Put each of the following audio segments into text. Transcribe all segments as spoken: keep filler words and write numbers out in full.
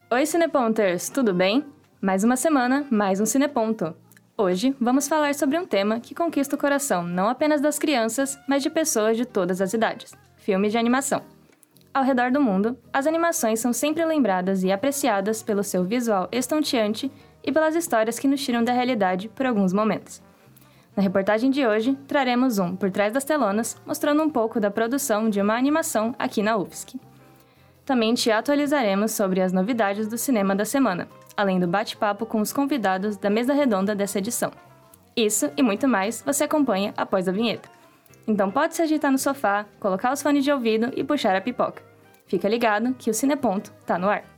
Oi, Cineponters, tudo bem? Mais uma semana, mais um Cineponto. Hoje vamos falar sobre um tema que conquista o coração não apenas das crianças, mas de pessoas de todas as idades: filmes de animação. Ao redor do mundo, as animações são sempre lembradas e apreciadas pelo seu visual estonteante e pelas histórias que nos tiram da realidade por alguns momentos. Na reportagem de hoje, traremos um Por Trás das Telonas, mostrando um pouco da produção de uma animação aqui na U F S C. Também te atualizaremos sobre as novidades do cinema da semana, além do bate-papo com os convidados da mesa redonda dessa edição. Isso e muito mais você acompanha após a vinheta. Então pode se agitar no sofá, colocar os fones de ouvido e puxar a pipoca. Fica ligado que o Cineponto tá no ar.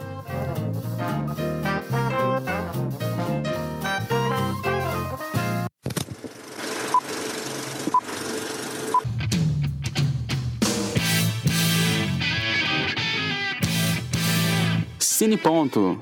Cineponto.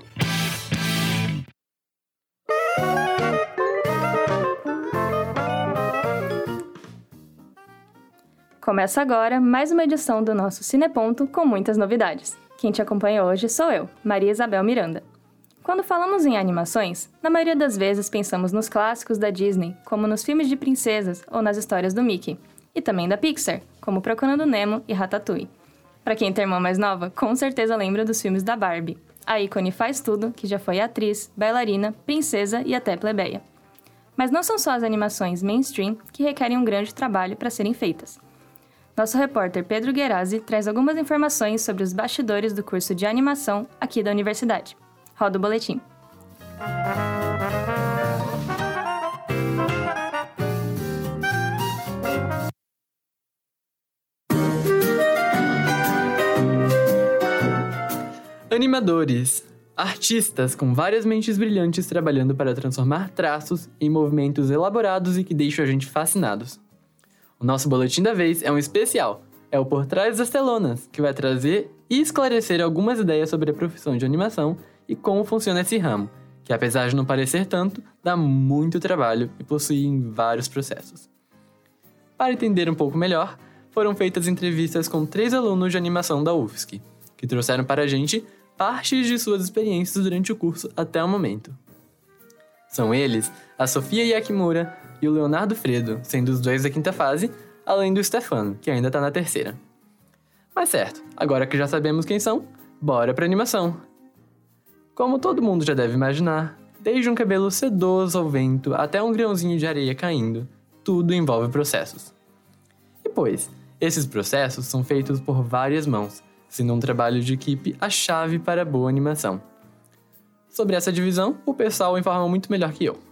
Começa agora mais uma edição do nosso Cineponto com muitas novidades. Quem te acompanha hoje sou eu, Maria Isabel Miranda. Quando falamos em animações, na maioria das vezes pensamos nos clássicos da Disney, como nos filmes de princesas ou nas histórias do Mickey, e também da Pixar, como Procurando Nemo e Ratatouille. Para quem tem irmã mais nova, com certeza lembra dos filmes da Barbie, a ícone faz tudo, que já foi atriz, bailarina, princesa e até plebeia. Mas não são só as animações mainstream que requerem um grande trabalho para serem feitas. Nosso repórter Pedro Guerazzi traz algumas informações sobre os bastidores do curso de animação aqui da universidade. Roda o boletim. Animadores. Artistas com várias mentes brilhantes trabalhando para transformar traços em movimentos elaborados e que deixam a gente fascinados. O nosso boletim da vez é um especial. É o Por Trás das Telonas, que vai trazer e esclarecer algumas ideias sobre a profissão de animação e como funciona esse ramo, que apesar de não parecer tanto, dá muito trabalho e possui vários processos. Para entender um pouco melhor, foram feitas entrevistas com três alunos de animação da U F S C, que trouxeram para a gente partes de suas experiências durante o curso até o momento. São eles a Sofia Yakimura e o Leonardo Fredo, sendo os dois da quinta fase, além do Stefano, que ainda tá na terceira. Mas certo, agora que já sabemos quem são, bora pra animação! Como todo mundo já deve imaginar, desde um cabelo sedoso ao vento até um grãozinho de areia caindo, tudo envolve processos. E pois, esses processos são feitos por várias mãos, sendo um trabalho de equipe a chave para a boa animação. Sobre essa divisão, o pessoal informa muito melhor que eu.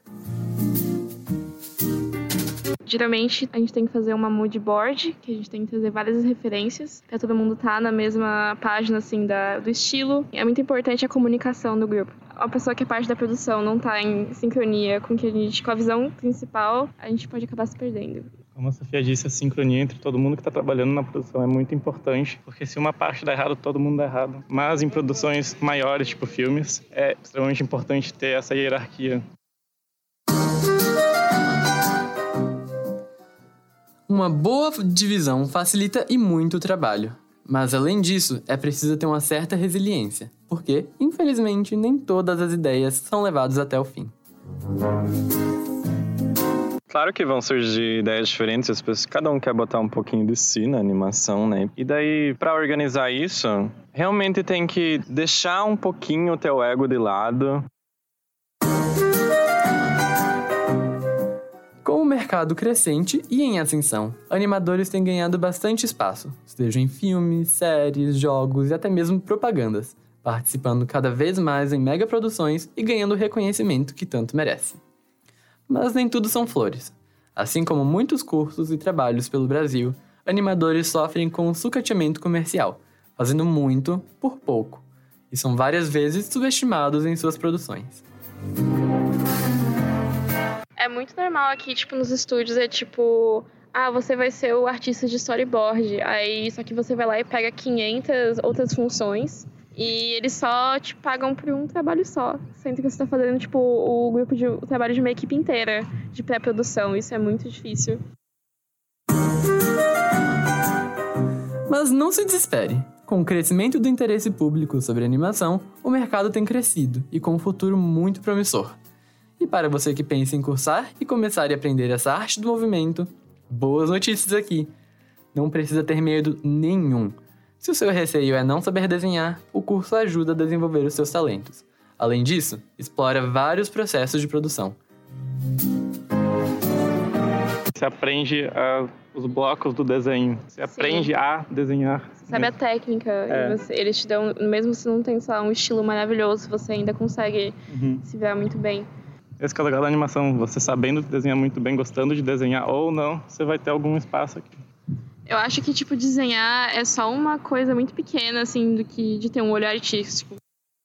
Geralmente, a gente tem que fazer uma mood board, que a gente tem que trazer várias referências, para todo mundo estar na mesma página, assim, da, do estilo. É muito importante a comunicação do grupo. A pessoa que é parte da produção não está em sincronia com, que a gente, com a visão principal, a gente pode acabar se perdendo. Como a Sofia disse, a sincronia entre todo mundo que está trabalhando na produção é muito importante, porque se uma parte dá errado, todo mundo dá errado. Mas em produções maiores, tipo filmes, é extremamente importante ter essa hierarquia. Uma boa divisão facilita e muito o trabalho. Mas além disso, é preciso ter uma certa resiliência, porque, infelizmente, nem todas as ideias são levadas até o fim. Claro que vão surgir ideias diferentes, as pessoas, cada um quer botar um pouquinho de si na animação, né? E daí, para organizar isso, realmente tem que deixar um pouquinho o teu ego de lado. Com o mercado crescente e em ascensão, animadores têm ganhado bastante espaço, seja em filmes, séries, jogos e até mesmo propagandas, participando cada vez mais em megaproduções e ganhando o reconhecimento que tanto merece. Mas nem tudo são flores. Assim como muitos cursos e trabalhos pelo Brasil, animadores sofrem com um sucateamento comercial, fazendo muito por pouco, e são várias vezes subestimados em suas produções. É muito normal aqui, tipo, nos estúdios, é tipo... Ah, você vai ser o artista de storyboard. Aí, só que você vai lá e pega quinhentas outras funções... E eles só te pagam por um trabalho só. Sendo que você tá fazendo, tipo, o grupo de, o trabalho de uma equipe inteira de pré-produção. Isso é muito difícil. Mas não se desespere. Com o crescimento do interesse público sobre animação, o mercado tem crescido e com um futuro muito promissor. E para você que pensa em cursar e começar a aprender essa arte do movimento, boas notícias aqui! Não precisa ter medo nenhum. Se o seu receio é não saber desenhar, o curso ajuda a desenvolver os seus talentos. Além disso, explora vários processos de produção. Você aprende a, os blocos do desenho. Você Sim. aprende a desenhar. Você sabe a técnica. É. E você, eles te dão, mesmo se não tem, sei lá, um estilo maravilhoso, você ainda consegue uhum. se ver muito bem. Esse que é o legal da animação. Você sabendo desenhar muito bem, gostando de desenhar ou não, você vai ter algum espaço aqui. Eu acho que, tipo, desenhar é só uma coisa muito pequena, assim, do que de ter um olho artístico.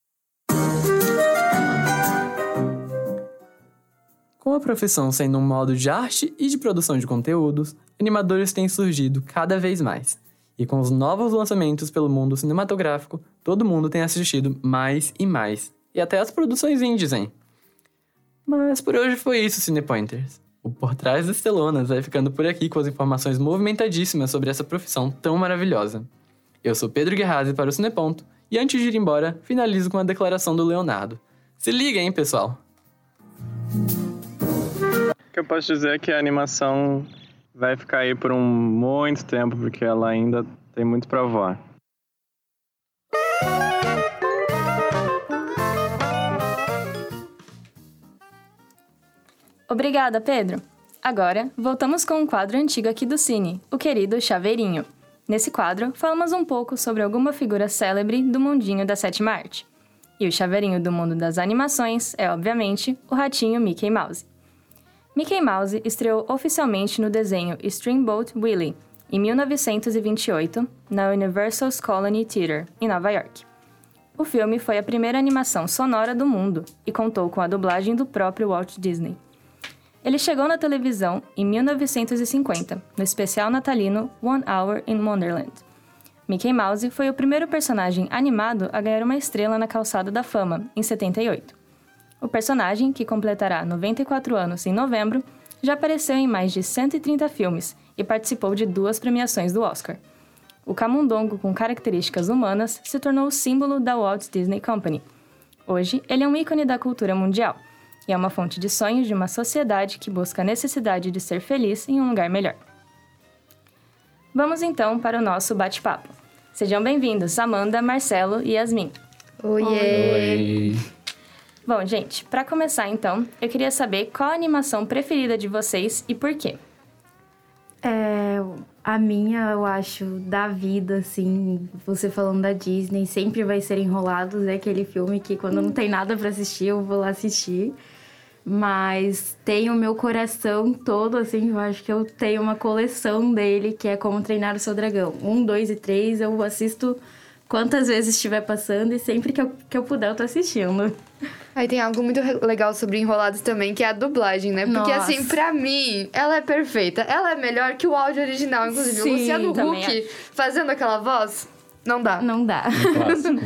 Com a profissão sendo um modo de arte e de produção de conteúdos, animadores têm surgido cada vez mais. E com os novos lançamentos pelo mundo cinematográfico, todo mundo tem assistido mais e mais. E até as produções indies, hein? Mas por hoje foi isso, Cinepointers. O Por Trás das Telonas vai ficando por aqui com as informações movimentadíssimas sobre essa profissão tão maravilhosa. Eu sou Pedro Guerrazi para o Cineponto, e antes de ir embora, finalizo com a declaração do Leonardo. Se liga, hein, pessoal? O que eu posso dizer é que a animação vai ficar aí por um muito tempo, porque ela ainda tem muito pra voar. Obrigada, Pedro. Agora, voltamos com um quadro antigo aqui do Cine, o querido Chaveirinho. Nesse quadro, falamos um pouco sobre alguma figura célebre do mundinho da sétima arte. E o chaveirinho do mundo das animações é, obviamente, o ratinho Mickey Mouse. Mickey Mouse estreou oficialmente no desenho Steamboat Willie, em mil novecentos e vinte e oito, na Universal's Colony Theater, em Nova York. O filme foi a primeira animação sonora do mundo e contou com a dublagem do próprio Walt Disney. Ele chegou na televisão em mil novecentos e cinquenta, no especial natalino One Hour in Wonderland. Mickey Mouse foi o primeiro personagem animado a ganhar uma estrela na Calçada da Fama, em setenta e oito. O personagem, que completará noventa e quatro anos em novembro, já apareceu em mais de cento e trinta filmes e participou de duas premiações do Oscar. O camundongo com características humanas se tornou o símbolo da Walt Disney Company. Hoje, ele é um ícone da cultura mundial e é uma fonte de sonhos de uma sociedade que busca a necessidade de ser feliz em um lugar melhor. Vamos então para o nosso bate-papo. Sejam bem-vindos, Amanda, Marcelo e Yasmin. Oiê! Oi! Bom, gente, para começar então, eu queria saber qual a animação preferida de vocês e por quê. É, a minha, eu acho, da vida, assim, você falando da Disney, sempre vai ser Enrolados, é aquele filme que quando não tem nada para assistir, eu vou lá assistir. Mas tem o meu coração todo, assim, eu acho que eu tenho uma coleção dele, que é Como Treinar o Seu Dragão. Um, dois e três, eu assisto quantas vezes estiver passando e sempre que eu, que eu puder eu tô assistindo. Aí tem algo muito legal sobre Enrolados também, que é a dublagem, né? Porque, Nossa. assim, pra mim, ela é perfeita. Ela é melhor que o áudio original, inclusive. Sim, o Luciano Huck fazendo aquela voz, não dá. Não dá. Um clássico.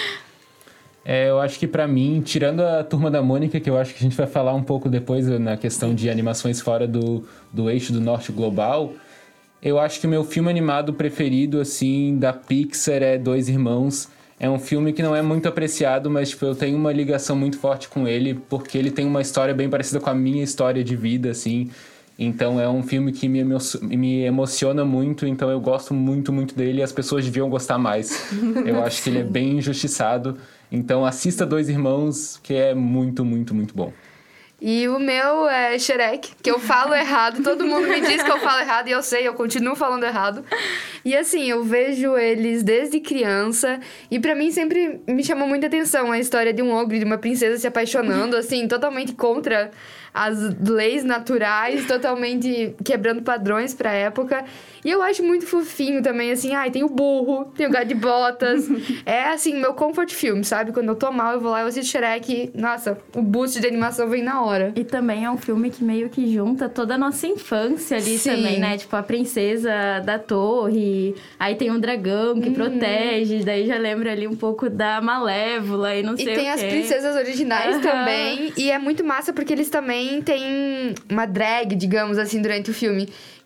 É, eu acho que pra mim, tirando a Turma da Mônica, que eu acho que a gente vai falar um pouco depois na questão de animações fora do, do eixo do norte global, eu acho que o meu filme animado preferido, assim, da Pixar é Dois Irmãos. É um filme que não é muito apreciado, mas tipo, eu tenho uma ligação muito forte com ele, porque ele tem uma história bem parecida com a minha história de vida, assim. Então é um filme que me, emo- me emociona muito, então eu gosto muito, muito dele e as pessoas deviam gostar mais. Eu acho que ele é bem injustiçado. Então assista Dois Irmãos, que é muito, muito, muito bom. E o meu é Shrek, que eu falo errado. Todo mundo me diz que eu falo errado e eu sei, eu continuo falando errado. E assim, eu vejo eles desde criança e pra mim sempre me chamou muita atenção a história de um ogro e de uma princesa se apaixonando, assim, totalmente contra as leis naturais, totalmente quebrando padrões pra época. E eu acho muito fofinho também, assim, ai, tem o burro, tem o gato de botas. É, assim, meu comfort film, sabe? Quando eu tô mal, eu vou lá, eu assisto Shrek e, nossa, o boost de animação vem na hora. E também é um filme que meio que junta toda a nossa infância ali Sim. também, né? Tipo, a princesa da torre, aí tem um dragão que uhum. protege, daí já lembra ali um pouco da Malévola e não e sei o quê. E tem as princesas originais uhum. também, e é muito massa porque eles também têm uma drag, digamos assim, durante o filme,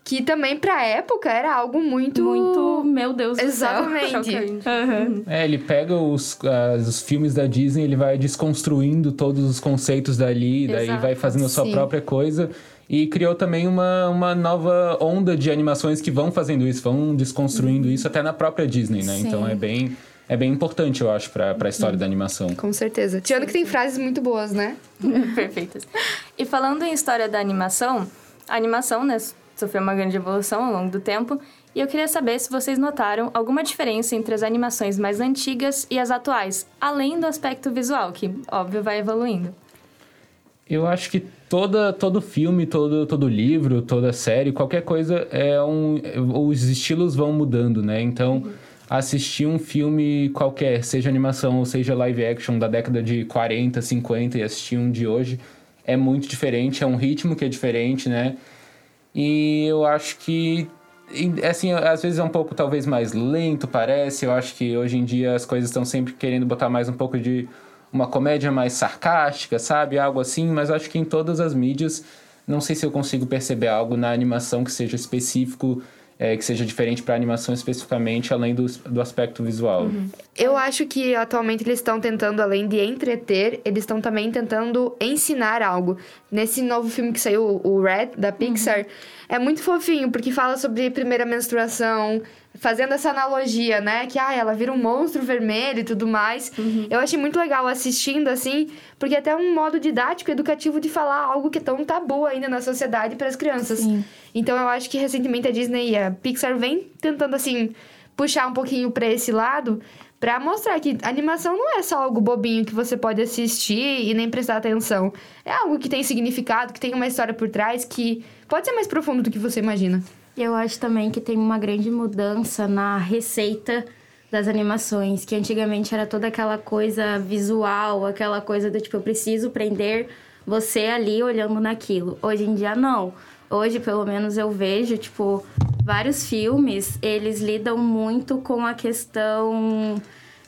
que também pra época era algo muito... Muito, meu Deus do Exatamente. céu. Chocante. Uhum. É, ele pega os, as- os filmes da Disney, ele vai desconstruindo todos os conceitos dali, daí Exato. vai fazendo a sua Sim. própria coisa. E criou também uma, uma nova onda de animações que vão fazendo isso, vão desconstruindo isso até na própria Disney, né? Sim. Então é bem, é bem importante, eu acho, pra, pra história da animação. Com certeza. Tirando que tem frases muito boas, né? Perfeitas. E falando em história da animação, a animação, né, sofreu uma grande evolução ao longo do tempo, e eu queria saber se vocês notaram alguma diferença entre as animações mais antigas e as atuais, além do aspecto visual, que, óbvio, vai evoluindo. Eu acho que toda, todo filme, todo, todo livro, toda série, qualquer coisa, é um, os estilos vão mudando, né? Então, assistir um filme qualquer, seja animação ou seja live action da década de quarenta, cinquenta e assistir um de hoje, é muito diferente, é um ritmo que é diferente, né? E eu acho que, e, assim, às vezes é um pouco talvez mais lento, parece. Eu acho que hoje em dia as coisas estão sempre querendo botar mais um pouco de uma comédia mais sarcástica, sabe? Algo assim, mas eu acho que em todas as mídias, não sei se eu consigo perceber algo na animação que seja específico, é, que seja diferente para animação especificamente, além do, do aspecto visual. Uhum. Eu acho que atualmente eles estão tentando, além de entreter, eles estão também tentando ensinar algo. Nesse novo filme que saiu, o Red, da Pixar, uhum. é muito fofinho, porque fala sobre primeira menstruação, fazendo essa analogia, né? Que, ah, ela vira um monstro vermelho e tudo mais. Uhum. Eu achei muito legal assistindo, assim, porque é até um modo didático, educativo de falar algo que é tão tabu ainda na sociedade para as crianças. Sim. Então, eu acho que recentemente a Disney e a Pixar vem tentando, assim, puxar um pouquinho para esse lado, pra mostrar que animação não é só algo bobinho que você pode assistir e nem prestar atenção. É algo que tem significado, que tem uma história por trás, que pode ser mais profundo do que você imagina. E eu acho também que tem uma grande mudança na receita das animações, que antigamente era toda aquela coisa visual, aquela coisa do tipo, eu preciso prender você ali olhando naquilo. Hoje em dia, não. Hoje, pelo menos, eu vejo, tipo, vários filmes, eles lidam muito com a questão...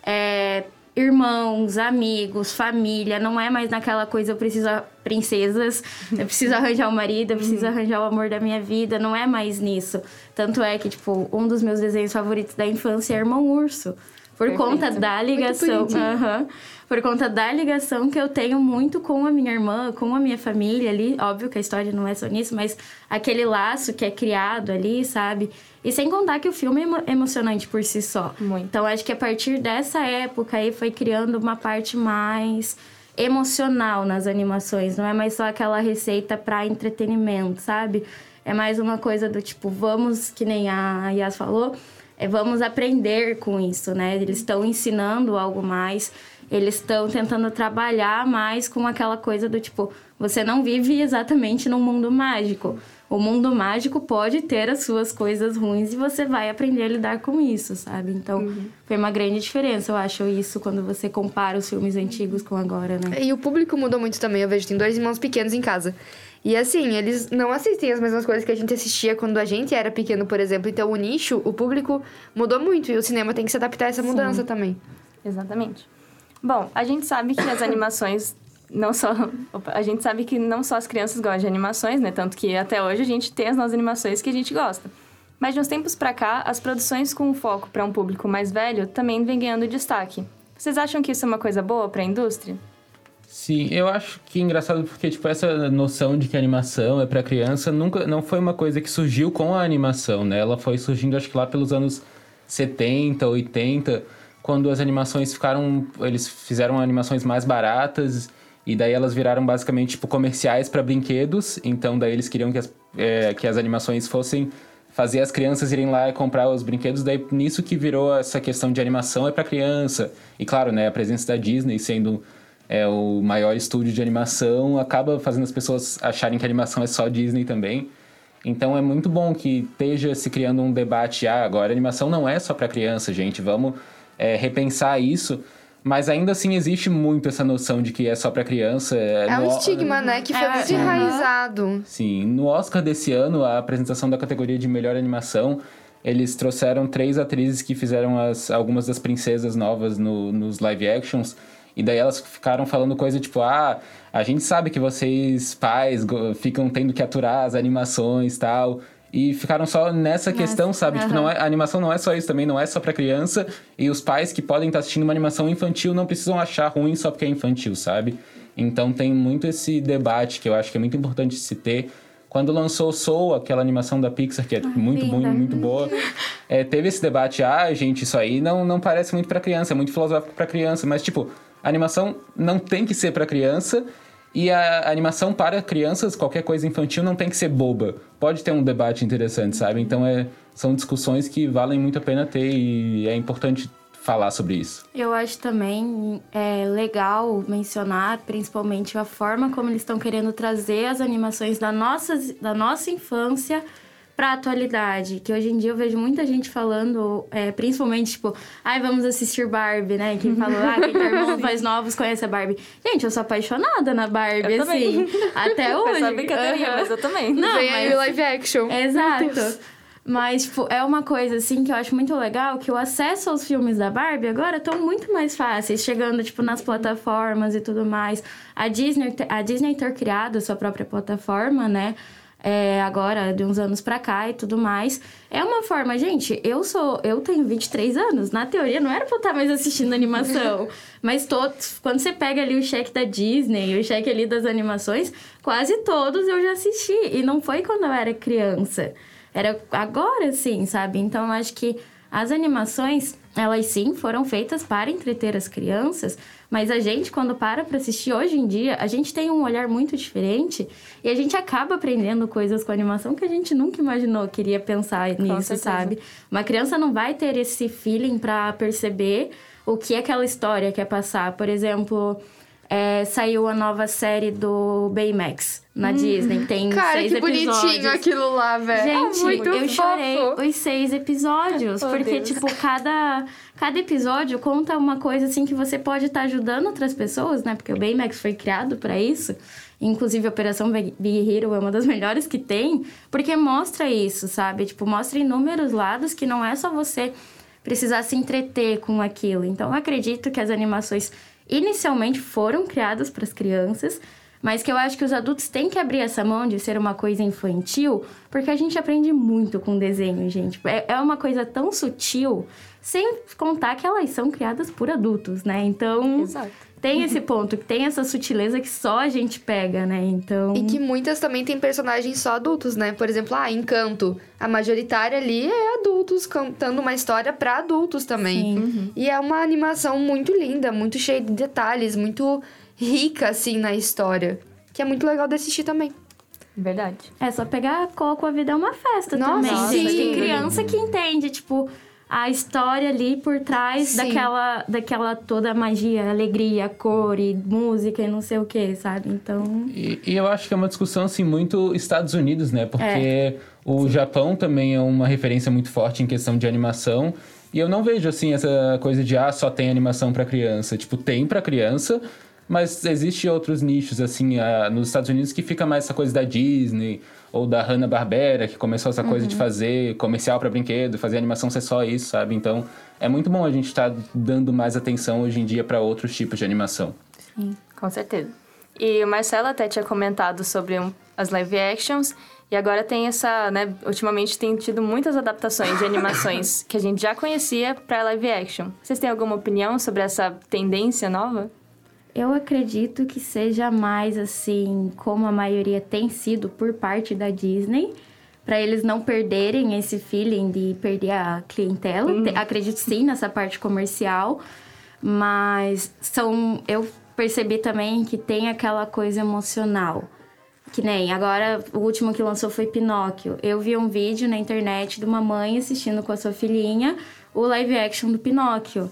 É, irmãos, amigos, família, não é mais naquela coisa eu preciso princesas, eu preciso arranjar um marido, eu preciso arranjar o amor da minha vida, não é mais nisso. Tanto é que, tipo, um dos meus desenhos favoritos da infância é Irmão Urso. Por Perfeito. conta da ligação, uh-huh, por conta da ligação que eu tenho muito com a minha irmã, com a minha família ali. Óbvio que a história não é só nisso, mas aquele laço que é criado ali, sabe? E sem contar que o filme é emo- emocionante por si só. Muito. Então, acho que a partir dessa época aí foi criando uma parte mais emocional nas animações. Não é mais só aquela receita para entretenimento, sabe? É mais uma coisa do tipo, vamos, que nem a Yas falou... É, vamos aprender com isso, né? Eles estão ensinando algo mais, eles estão tentando trabalhar mais com aquela coisa do tipo, você não vive exatamente num mundo mágico. O mundo mágico pode ter as suas coisas ruins e você vai aprender a lidar com isso, sabe? Então, uhum. foi uma grande diferença, eu acho, isso, quando você compara os filmes antigos com agora, né? E o público mudou muito também, eu vejo, tem dois irmãos pequenos em casa. E assim, eles não assistem as mesmas coisas que a gente assistia quando a gente era pequeno, por exemplo. Então, o nicho, o público mudou muito. E o cinema tem que se adaptar a essa mudança Sim. também. Exatamente. Bom, a gente sabe que as animações não só... Opa, a gente sabe que não só as crianças gostam de animações, né? Tanto que até hoje a gente tem as nossas animações que a gente gosta. Mas de uns tempos pra cá, as produções com foco para um público mais velho também vem ganhando destaque. Vocês acham que isso é uma coisa boa para a indústria? Sim, eu acho que é engraçado porque, tipo, essa noção de que a animação é pra criança nunca, não foi uma coisa que surgiu com a animação, né? Ela foi surgindo, acho que lá pelos anos setenta, oitenta, quando as animações ficaram... Eles fizeram animações mais baratas e daí elas viraram basicamente, tipo, comerciais para brinquedos. Então, daí eles queriam que as, é, que as animações fossem fazer as crianças irem lá e comprar os brinquedos. Daí, nisso que virou essa questão de animação é pra criança. E, claro, né, a presença da Disney sendo... é o maior estúdio de animação, acaba fazendo as pessoas acharem que a animação é só Disney também. Então é muito bom que esteja se criando um debate, ah, agora a animação não é só para criança, gente, vamos é, repensar isso. Mas ainda assim existe muito essa noção de que é só para criança. É, é um no... estigma, né, que foi é, muito enraizado. Sim, no Oscar desse ano, a apresentação da categoria de melhor animação, eles trouxeram três atrizes que fizeram as, algumas das princesas novas no, nos live actions. E daí elas ficaram falando coisa tipo, ah, a gente sabe que vocês, pais, ficam tendo que aturar as animações e tal. e ficaram só nessa Nossa, questão, sabe? uhum. Tipo, não é, a animação não é só isso também, não é só pra criança. E os pais que podem estar assistindo uma animação infantil não precisam achar ruim só porque é infantil, sabe? Então tem muito esse debate que eu acho que é muito importante se ter. Quando lançou Soul, aquela animação da Pixar, que é Ai, muito linda. boa, muito boa, é, teve esse debate, ah, gente, isso aí não, não parece muito pra criança, é muito filosófico pra criança, mas, tipo, a animação não tem que ser pra criança, e a animação para crianças, qualquer coisa infantil, não tem que ser boba. Pode ter um debate interessante, sabe? Então, é, são discussões que valem muito a pena ter, e é importante falar sobre isso. Eu acho também é, legal mencionar, principalmente, a forma como eles estão querendo trazer as animações da nossa, da nossa infância para a atualidade. Que hoje em dia eu vejo muita gente falando, é, principalmente, tipo, ai, vamos assistir Barbie, né? Quem falou, ah, quem tem irmãos mais novos conhece a Barbie. Gente, eu sou apaixonada na Barbie, Eu assim. também. Até hoje. Foi só brincadeira, Uhum. mas eu também. Não, Vem aí mas- o live action. Exato. Mas, tipo, é uma coisa, assim, que eu acho muito legal, que o acesso aos filmes da Barbie agora estão muito mais fáceis, chegando, tipo, nas plataformas e tudo mais. A Disney, a Disney ter criado a sua própria plataforma, né? É, agora, de uns anos pra cá e tudo mais. É uma forma, gente, eu sou... Eu tenho vinte e três anos. Na teoria, não era pra eu estar mais assistindo animação. Mas todos... Quando você pega ali o cheque da Disney, o cheque ali das animações, quase todos eu já assisti. E não foi quando eu era criança. Era agora, sim, sabe? Então, eu acho que as animações, elas sim foram feitas para entreter as crianças, mas a gente, quando para para assistir hoje em dia, a gente tem um olhar muito diferente e a gente acaba aprendendo coisas com a animação que a gente nunca imaginou que iria pensar nisso, certeza. sabe? Uma criança não vai ter esse feeling para perceber o que aquela história quer passar. Por exemplo, é, saiu a nova série do Baymax na Disney. Tem Cara, seis que episódios. bonitinho aquilo lá, velho. Gente, é muito eu fofo. chorei os seis episódios. Oh, porque, Deus. tipo, cada, cada episódio conta uma coisa, assim, que você pode estar ajudando outras pessoas, né? Porque o Baymax foi criado pra isso. Inclusive, a Operação Big Hero é uma das melhores que tem. Porque mostra isso, sabe? Tipo, mostra inúmeros lados que não é só você precisar se entreter com aquilo. Então, eu acredito que as animações inicialmente foram criadas para as crianças, mas que eu acho que os adultos têm que abrir essa mão de ser uma coisa infantil, porque a gente aprende muito com desenho, gente. É, é uma coisa tão sutil, sem contar que elas são criadas por adultos, né? Então, Exato. tem esse ponto, que tem essa sutileza que só a gente pega, né? Então... E que muitas também têm personagens só adultos, né? Por exemplo, ah, Encanto. A majoritária ali é adultos contando uma história pra adultos também. Sim. E é uma animação muito linda, muito cheia de detalhes, muito rica, assim, na história. Que é muito legal de assistir também. Verdade. É só pegar Coco, a vida é uma festa Nossa, também, sim. gente. Tem criança que entende, tipo, a história ali por trás Sim. daquela, daquela toda magia, alegria, cor e música e não sei o que, sabe? Então... E, e eu acho que é uma discussão, assim, muito Estados Unidos, né? Porque o Japão também é uma referência muito forte em questão de animação. E eu não vejo, assim, essa coisa de, ah, só tem animação pra criança. Tipo, tem pra criança, mas existe outros nichos, assim, ah, nos Estados Unidos que fica mais essa coisa da Disney ou da Hanna-Barbera, que começou essa coisa de fazer comercial pra brinquedo, fazer animação ser só isso, sabe? Então, é muito bom a gente estar dando mais atenção hoje em dia pra outros tipos de animação. Sim, com certeza. E o Marcelo até tinha comentado sobre um, as live actions, e agora tem essa, né, ultimamente tem tido muitas adaptações de animações que a gente já conhecia pra live action. Vocês têm alguma opinião sobre essa tendência nova? Eu acredito que seja mais assim, como a maioria tem sido por parte da Disney, para eles não perderem esse feeling de perder a clientela. Uhum. Te- Acredito sim nessa parte comercial, mas são, eu percebi também que tem aquela coisa emocional. Que nem agora, o último que lançou foi Pinóquio. Eu vi um vídeo na internet de uma mãe assistindo com a sua filhinha o live action do Pinóquio.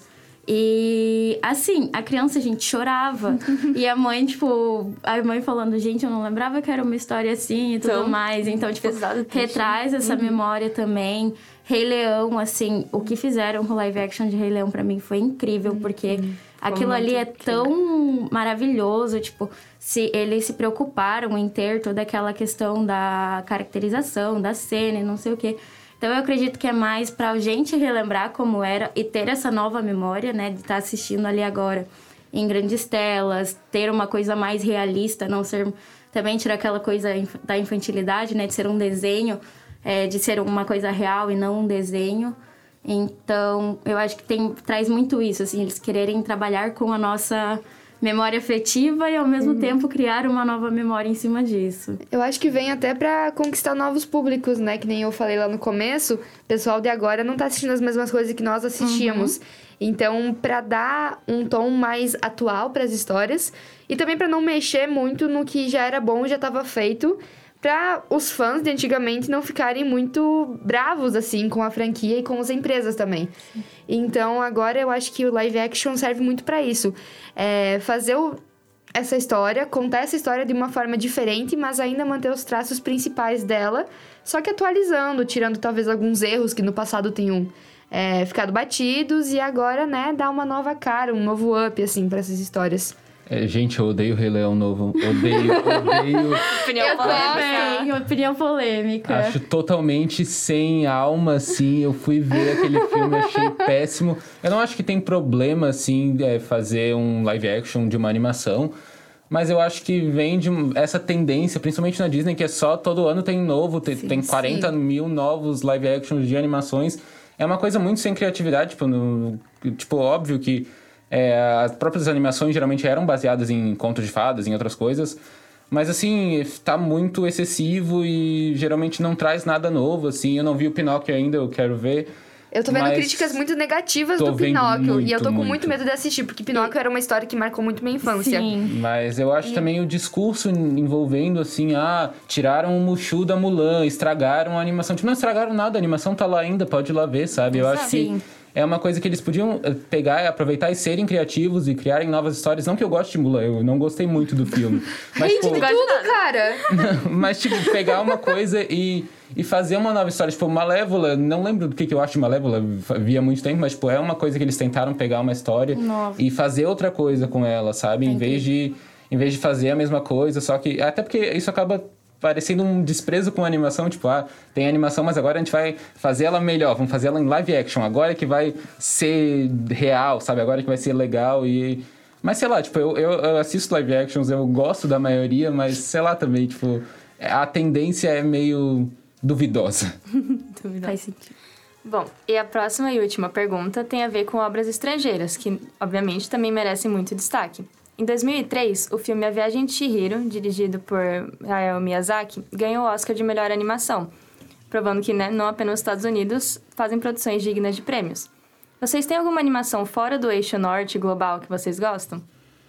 E, assim, a criança, a gente chorava. E a mãe, tipo... A mãe falando, gente, eu não lembrava que era uma história assim e tudo Então, mais. Então, tipo, pesado, triste. retraz essa memória também. Rei Leão, assim... O que fizeram com o live action de Rei Leão, pra mim, foi incrível. Porque aquilo ali é tão maravilhoso. Tipo, se eles se preocuparam em ter toda aquela questão da caracterização, da cena e não sei o quê. Então, eu acredito que é mais pra gente relembrar como era e ter essa nova memória, né? De estar assistindo ali agora em grandes telas, ter uma coisa mais realista, não ser... Também tirar aquela coisa inf- da infantilidade, né? De ser um desenho. é, de ser uma coisa real e não um desenho. Então, eu acho que tem, traz muito isso, assim, eles quererem trabalhar com a nossa memória afetiva e, ao mesmo uhum. tempo, criar uma nova memória em cima disso. Eu acho que vem até pra conquistar novos públicos, né? Que nem eu falei lá no começo, o pessoal de agora não tá assistindo as mesmas coisas que nós assistíamos. Uhum. Então, pra dar um tom mais atual pras histórias e também pra não mexer muito no que já era bom, já tava feito, para os fãs de antigamente não ficarem muito bravos, assim, com a franquia e com as empresas também. Sim. Então, agora eu acho que o live action serve muito para isso. É fazer o, essa história, contar essa história de uma forma diferente, mas ainda manter os traços principais dela, só que atualizando, tirando talvez alguns erros que no passado tenham é, ficado batidos, e agora, né, dar uma nova cara, um novo up, assim, para essas histórias. É, gente, eu odeio o Rei Leão novo. Odeio, odeio. Opinião eu polêmica. Opinião polêmica. Acho totalmente sem alma, assim. Eu fui ver aquele filme, achei péssimo. Eu não acho que tem problema, assim, é, fazer um live action de uma animação. Mas eu acho que vem de essa tendência, principalmente na Disney, que é só todo ano tem novo. Tem, sim, tem quarenta mil novos live actions de animações. É uma coisa muito sem criatividade. Tipo, no, tipo óbvio que... É, as próprias animações geralmente eram baseadas em contos de fadas, em outras coisas. Mas, assim, tá muito excessivo e geralmente não traz nada novo, assim. Eu não vi o Pinóquio ainda, eu quero ver. Eu tô vendo críticas muito negativas do Pinóquio. Muito, e eu tô com muito. muito medo de assistir, porque Pinóquio era uma história que marcou muito minha infância. Sim. Mas eu acho e... também o discurso envolvendo, assim, ah, tiraram o Mushu da Mulan, estragaram a animação. Tipo, não estragaram nada, a animação tá lá ainda, pode ir lá ver, sabe? Eu acho Sim. que... É uma coisa que eles podiam pegar, aproveitar e serem criativos e criarem novas histórias. Não que eu goste de Mulan, eu não gostei muito do filme. Mas, tipo, de tudo, cara! Não, mas, tipo, pegar uma coisa e, e fazer uma nova história. Tipo, Malévola, não lembro do que, que eu acho de Malévola, vi há muito tempo, mas, tipo, é uma coisa que eles tentaram pegar uma história Nova. e fazer outra coisa com ela, sabe? Em vez de, em vez de fazer a mesma coisa, só que... Até porque isso acaba... parecendo um desprezo com a animação, tipo, ah, tem animação, mas agora a gente vai fazer ela melhor, vamos fazer ela em live action, agora que vai ser real, sabe, agora que vai ser legal e... Mas, sei lá, tipo, eu, eu, eu assisto live actions, eu gosto da maioria, mas, sei lá, também, tipo, a tendência é meio duvidosa. Duvidosa. Faz sentido. Bom, e a próxima e última pergunta tem a ver com obras estrangeiras, que, obviamente, também merecem muito destaque. Em dois mil e três, o filme A Viagem de Chihiro, dirigido por Hayao Miyazaki, ganhou o Oscar de melhor animação, provando que, né, não apenas os Estados Unidos fazem produções dignas de prêmios. Vocês têm alguma animação fora do eixo norte global que vocês gostam?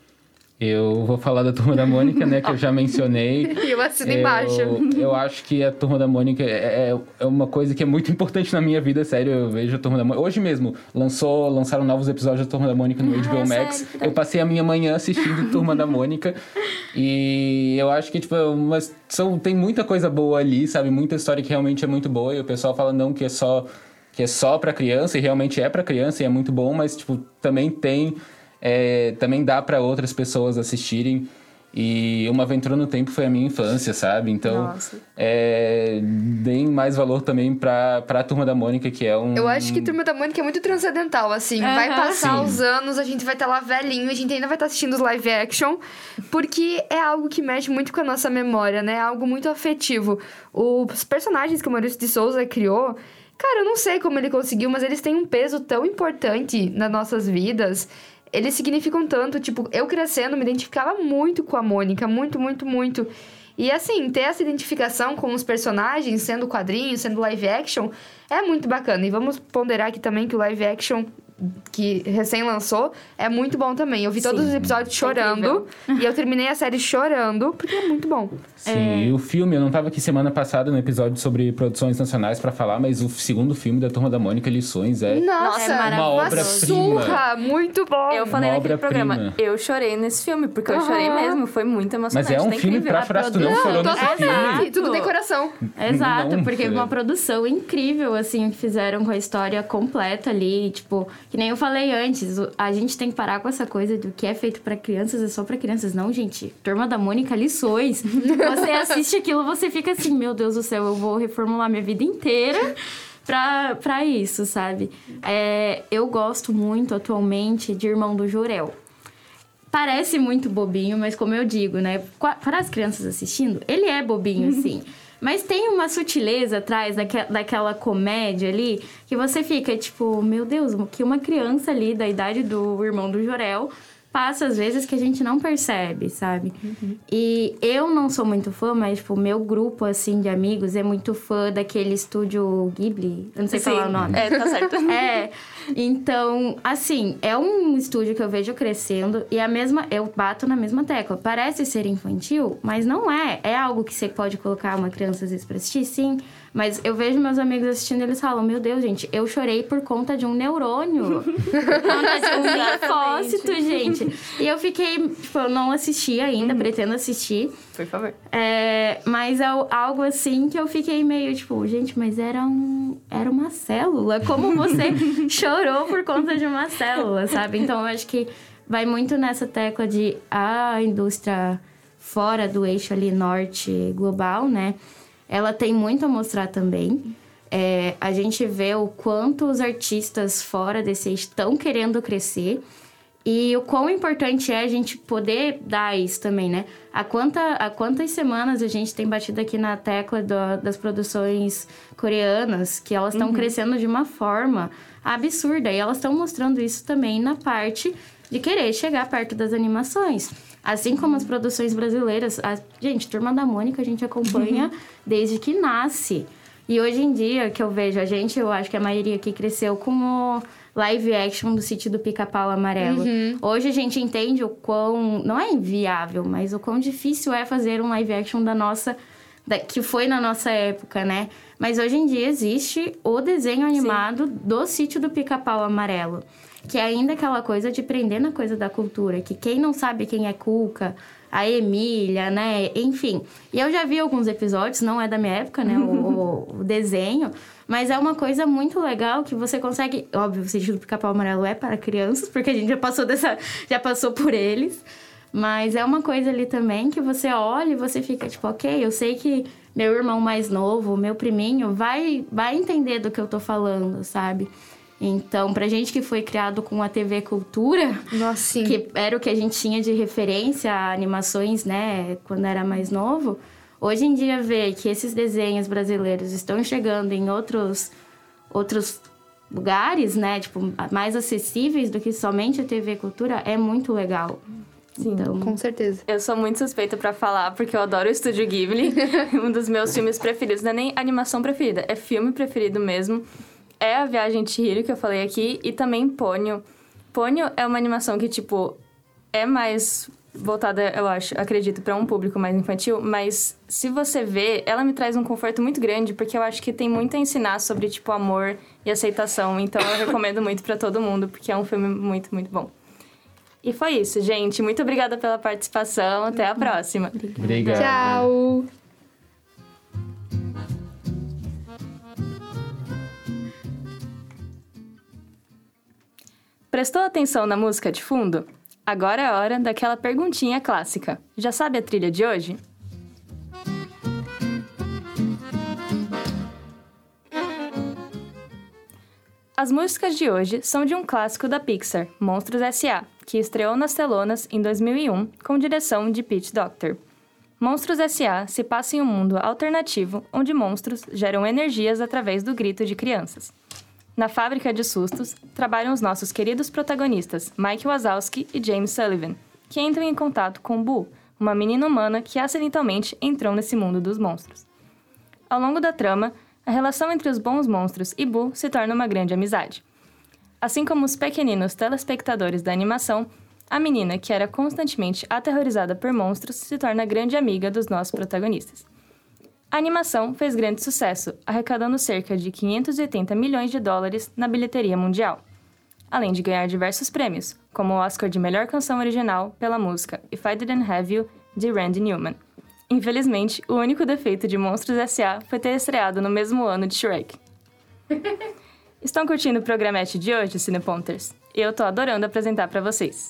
Eu vou falar da Turma da Mônica, né, que eu já mencionei. E eu assino embaixo. Eu acho que a Turma da Mônica é, é uma coisa que é muito importante na minha vida, sério. Eu vejo a Turma da Mônica. Hoje mesmo, lançou, lançaram novos episódios da Turma da Mônica no ah, H B O Max. Sério? Eu passei a minha manhã assistindo Turma da Mônica. E eu acho que, tipo, mas são, tem muita coisa boa ali, sabe? Muita história que realmente é muito boa. E o pessoal fala, não, que é só, que é só pra criança. E realmente é pra criança e é muito bom. Mas, tipo, também tem... É, também dá para outras pessoas assistirem. E Uma Aventura no Tempo foi a minha infância, sabe? Então, é, deem mais valor também pra, pra Turma da Mônica, que é um... Eu acho que Turma da Mônica é muito transcendental, assim. Uhum. Vai passar Sim. os anos, a gente vai estar tá lá velhinho, a gente ainda vai estar tá assistindo os live action, porque é algo que mexe muito com a nossa memória, né? É algo muito afetivo. Os personagens que o Maurício de Souza criou... Cara, eu não sei como ele conseguiu, mas eles têm um peso tão importante nas nossas vidas... Eles significam tanto, tipo, eu crescendo me identificava muito com a Mônica, muito, muito, muito. E assim, ter essa identificação com os personagens, sendo quadrinho, sendo live action, é muito bacana. E vamos ponderar aqui também que o live action que recém lançou é muito bom também. Eu vi Sim. todos os episódios chorando é e eu terminei a série chorando, porque é muito bom. Sim, é... e o filme, eu não tava aqui semana passada no episódio sobre produções nacionais pra falar, mas o segundo filme da Turma da Mônica, Lições, é Nossa, é uma obra-prima. Surra, muito bom. Eu falei uma naquele programa, eu chorei nesse filme, porque eu uhum. chorei mesmo, foi muito emocionante. Mas é um tá filme incrível. pra chorar, tu não chorou nesse filme. Tudo decoração. Exato, não, porque é uma produção incrível, assim, que fizeram com a história completa ali, tipo, que nem eu falei antes, a gente tem que parar com essa coisa do que é feito pra crianças, é só pra crianças. Não, gente, Turma da Mônica, Lições. Você assiste aquilo, você fica assim, meu Deus do céu, eu vou reformular minha vida inteira pra, pra isso, sabe? É, eu gosto muito, atualmente, de Irmão do Jorel. Parece muito bobinho, mas como eu digo, né? Para as crianças assistindo, ele é bobinho, assim. Mas tem uma sutileza atrás daque- daquela comédia ali, que você fica tipo, meu Deus, que uma criança ali da idade do irmão do Jorel passa às vezes que a gente não percebe, sabe? Uhum. E eu não sou muito fã, mas, tipo, o meu grupo, assim, de amigos é muito fã daquele estúdio Ghibli. Eu não sei Sim. falar o nome. É, tá certo. É. Então, assim, é um estúdio que eu vejo crescendo e a mesma... Eu bato na mesma tecla. Parece ser infantil, mas não é. É algo que você pode colocar uma criança, às vezes, pra assistir, sim. Mas eu vejo meus amigos assistindo e eles falam, meu Deus, gente, eu chorei por conta de um neurônio. Por conta de um linfócito, gente. E eu fiquei, tipo, eu não assisti ainda, uhum. pretendo assistir. Por favor. É, mas é algo assim que eu fiquei meio, tipo, gente, mas era um... Era uma célula. Como você chorou por conta de uma célula, sabe? Então, eu acho que vai muito nessa tecla de a indústria fora do eixo ali norte global, né? Ela tem muito a mostrar também. É, a gente vê o quanto os artistas fora desse eixo estão querendo crescer. E o quão importante é a gente poder dar isso também, né? Há, quanta, há quantas semanas a gente tem batido aqui na tecla do, das produções coreanas, que elas estão uhum. crescendo de uma forma absurda. E elas estão mostrando isso também na parte de querer chegar perto das animações. Assim como as produções brasileiras. A, gente, Turma da Mônica a gente acompanha uhum. desde que nasce. E hoje em dia, que eu vejo a gente, eu acho que a maioria aqui cresceu com o live action do Sítio do Pica-Pau Amarelo. Uhum. Hoje a gente entende o quão... Não é inviável, mas o quão difícil é fazer um live action da nossa... Da, que foi na nossa época, né? Mas hoje em dia existe o desenho animado Sim. do Sítio do Pica-Pau Amarelo. Que é ainda aquela coisa de prender na coisa da cultura. Que quem não sabe quem é Cuca, a Emília, né? Enfim. E eu já vi alguns episódios, não é da minha época, né? o, o desenho. Mas é uma coisa muito legal que você consegue... Óbvio, o Sítio do Pica-Pau Amarelo é para crianças, porque a gente já passou, dessa, já passou por eles. Mas é uma coisa ali também que você olha e você fica tipo, ok, eu sei que meu irmão mais novo, meu priminho, vai, vai entender do que eu tô falando, sabe? Então, pra gente que foi criado com a T V Cultura, Nossa, sim. que era o que a gente tinha de referência a animações, né, quando era mais novo, hoje em dia ver que esses desenhos brasileiros estão chegando em outros, outros lugares, né, tipo, mais acessíveis do que somente a T V Cultura, é muito legal. Sim, então, com certeza. Eu sou muito suspeita pra falar, porque eu adoro o Estúdio Ghibli. Um dos meus filmes preferidos, não é nem animação preferida, é filme preferido mesmo. É A Viagem de Chihiro, que eu falei aqui, e também Ponyo. Ponyo é uma animação que, tipo, é mais voltada, eu acho, acredito, pra um público mais infantil, mas se você vê, ela me traz um conforto muito grande, porque eu acho que tem muito a ensinar sobre, tipo, amor e aceitação. Então, eu recomendo muito pra todo mundo, porque é um filme muito, muito bom. E foi isso, gente. Muito obrigada pela participação. Até a próxima. Obrigado. Tchau. Prestou atenção na música de fundo? Agora é a hora daquela perguntinha clássica. Já sabe a trilha de hoje? As músicas de hoje são de um clássico da Pixar, Monstros S A, que estreou nas telonas em dois mil e um, com direção de Pete Docter. Monstros S A se passa em um mundo alternativo, onde monstros geram energias através do grito de crianças. Na fábrica de sustos, trabalham os nossos queridos protagonistas, Mike Wazowski e James Sullivan, que entram em contato com Boo, uma menina humana que acidentalmente entrou nesse mundo dos monstros. Ao longo da trama, a relação entre os bons monstros e Boo se torna uma grande amizade. Assim como os pequeninos telespectadores da animação, a menina, que era constantemente aterrorizada por monstros, se torna grande amiga dos nossos protagonistas. A animação fez grande sucesso, arrecadando cerca de quinhentos e oitenta milhões de dólares na bilheteria mundial, além de ganhar diversos prêmios, como o Oscar de Melhor Canção Original pela música If I Didn't Have You, de Randy Newman. Infelizmente, o único defeito de Monstros S A foi ter estreado no mesmo ano de Shrek. Estão curtindo o programete de hoje, Cineponters? Eu tô adorando apresentar para vocês.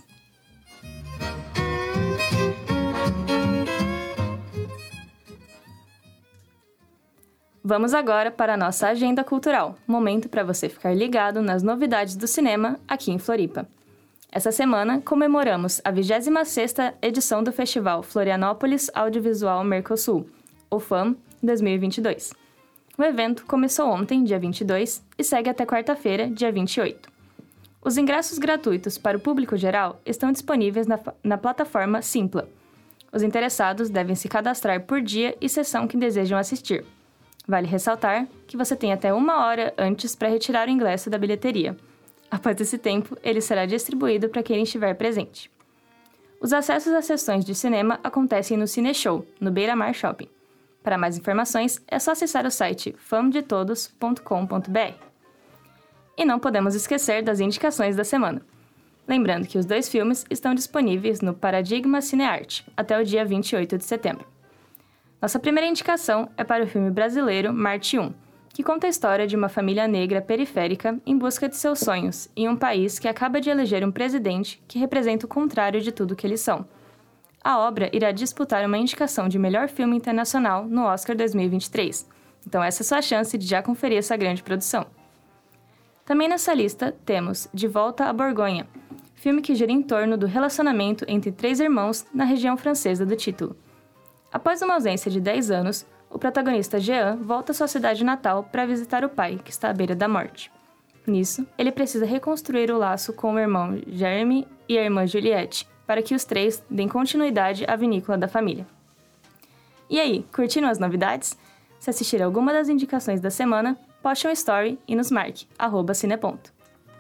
Vamos agora para a nossa agenda cultural, momento para você ficar ligado nas novidades do cinema aqui em Floripa. Essa semana, comemoramos a vigésima sexta edição do Festival Florianópolis Audiovisual Mercosul, ou FAM, dois mil e vinte e dois. O evento começou ontem, dia vinte e dois, e segue até quarta-feira, dia vinte e oito. Os ingressos gratuitos para o público geral estão disponíveis na, na plataforma Simpla. Os interessados devem se cadastrar por dia e sessão que desejam assistir. Vale ressaltar que você tem até uma hora antes para retirar o ingresso da bilheteria. Após esse tempo, ele será distribuído para quem estiver presente. Os acessos às sessões de cinema acontecem no Cineshow, no Beira Mar Shopping. Para mais informações, é só acessar o site fam de todos ponto com ponto b r. E não podemos esquecer das indicações da semana. Lembrando que os dois filmes estão disponíveis no Paradigma Cinearte até o dia vinte e oito de setembro. Nossa primeira indicação é para o filme brasileiro Marte um, que conta a história de uma família negra periférica em busca de seus sonhos em um país que acaba de eleger um presidente que representa o contrário de tudo que eles são. A obra irá disputar uma indicação de melhor filme internacional no Oscar dois mil e vinte e três, então essa é a sua chance de já conferir essa grande produção. Também nessa lista temos De Volta à Borgonha, filme que gira em torno do relacionamento entre três irmãos na região francesa do título. Após uma ausência de dez anos, o protagonista Jean volta à sua cidade natal para visitar o pai, que está à beira da morte. Nisso, ele precisa reconstruir o laço com o irmão Jeremy e a irmã Juliette, para que os três deem continuidade à vinícola da família. E aí, curtiram as novidades? Se assistir a alguma das indicações da semana, poste um story e nos marque, arroba cineponto.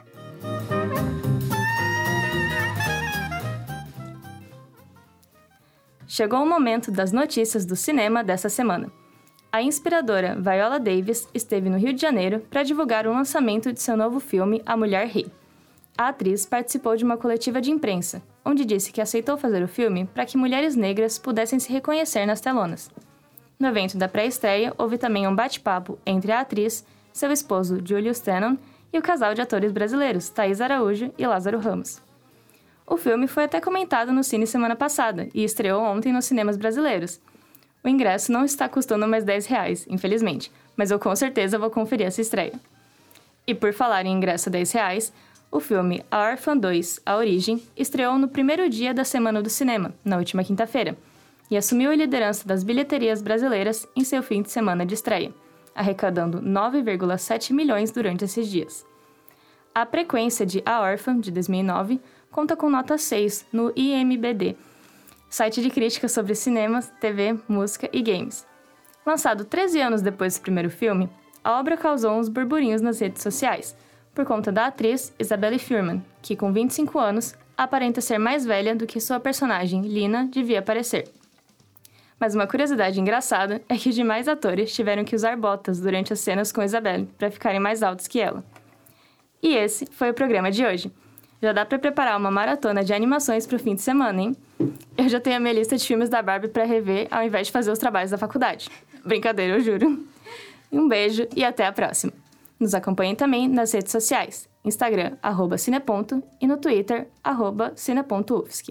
Chegou o momento das notícias do cinema dessa semana. A inspiradora Viola Davis esteve no Rio de Janeiro para divulgar o lançamento de seu novo filme A Mulher Rei. A atriz participou de uma coletiva de imprensa, onde disse que aceitou fazer o filme para que mulheres negras pudessem se reconhecer nas telonas. No evento da pré-estreia, houve também um bate-papo entre a atriz, seu esposo Julius Tennon e o casal de atores brasileiros, Thaís Araújo e Lázaro Ramos. O filme foi até comentado no Cine semana passada e estreou ontem nos cinemas brasileiros. O ingresso não está custando mais dez reais, infelizmente, mas eu com certeza vou conferir essa estreia. E por falar em ingresso a dez reais, o filme A Órfã dois, A Origem, estreou no primeiro dia da Semana do Cinema, na última quinta-feira, e assumiu a liderança das bilheterias brasileiras em seu fim de semana de estreia, arrecadando nove vírgula sete milhões durante esses dias. A frequência de A Órfã, de dois mil e nove, conta com nota seis no I M D B, site de críticas sobre cinemas, T V, música e games. Lançado treze anos depois do primeiro filme, a obra causou uns burburinhos nas redes sociais, por conta da atriz Isabelle Fuhrman, que com vinte e cinco anos aparenta ser mais velha do que sua personagem, Lina, devia parecer. Mas uma curiosidade engraçada é que os demais atores tiveram que usar botas durante as cenas com Isabelle para ficarem mais altos que ela. E esse foi o programa de hoje. Já dá para preparar uma maratona de animações para o fim de semana, hein? Eu já tenho a minha lista de filmes da Barbie para rever ao invés de fazer os trabalhos da faculdade. Brincadeira, eu juro. Um beijo e até a próxima. Nos acompanhem também nas redes sociais, Instagram, arroba cineponto, e no Twitter, arroba cinepontoufsc.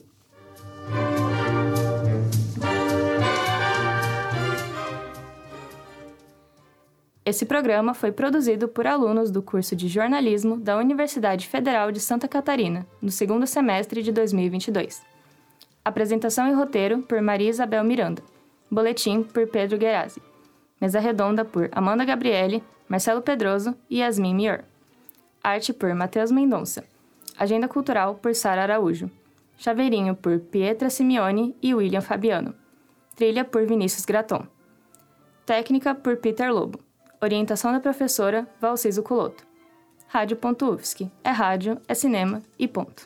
Esse programa foi produzido por alunos do curso de jornalismo da Universidade Federal de Santa Catarina, no segundo semestre de dois mil e vinte e dois. Apresentação e roteiro por Maria Isabel Miranda. Boletim por Pedro Guerazzi. Mesa redonda por Amanda Gabriele, Marcelo Pedroso e Yasmin Mior. Arte por Matheus Mendonça. Agenda cultural por Sara Araújo. Chaveirinho por Pietra Simeone e William Fabiano. Trilha por Vinícius Graton. Técnica por Peter Lobo. Orientação da professora Valciso Culoto. Rádio.ufsc. É rádio, é cinema e ponto.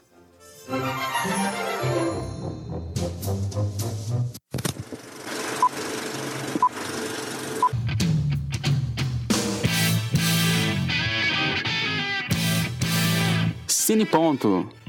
Cine Ponto.